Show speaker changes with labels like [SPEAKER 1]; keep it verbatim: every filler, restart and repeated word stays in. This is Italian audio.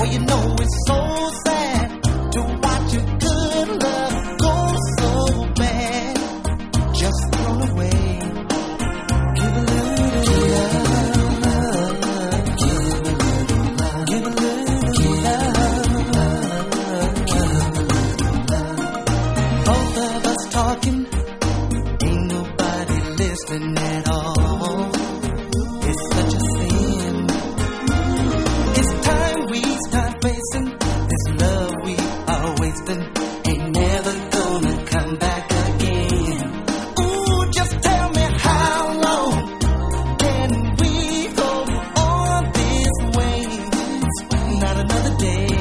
[SPEAKER 1] you know it's so sad to watch your good love go so bad, just thrown away. Give a little love, give a little love, give a little love, give a little love. Both of us talking, ain't nobody listening at all. It's such a sin. It's time we start facing this love we are wasting. Ain't never gonna come back again. Ooh, just tell me how long can we go on this way? Not another day.